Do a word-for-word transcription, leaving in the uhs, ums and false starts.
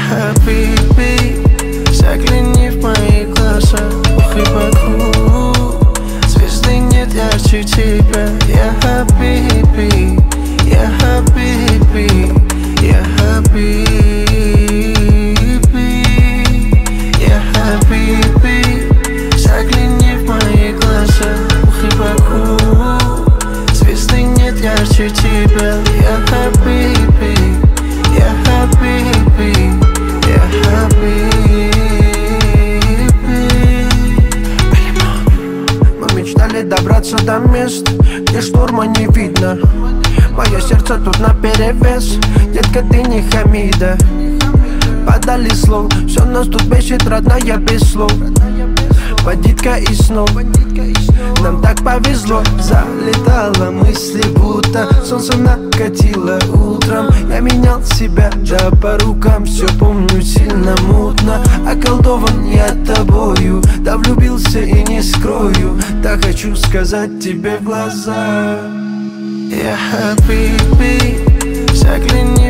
хабиби, загляни в мои глаза, ох и Баку. Звезды нет ярче тебя, я хабиби, я хабиби, я хабиби, я хабиби, загляни в мои глаза, ох и Баку. Звезды нет ярче тебя, я хабиби, я хабиби, я хабиби. Мы мечтали добраться до мест, где шторма не видно. Мое сердце тут наперевес, детка, ты не Хамида. Подали слов, все нас тут бесит, родная, без слов. Водитка и снов, нам так повезло. Залетала мысли, будто солнце накатило утром. Я менял себя, да по рукам все помню сильно мутно. Околдован я тобою, да влюбился и не скрою. Да хочу сказать тебе в глаза: я хабиби, загляни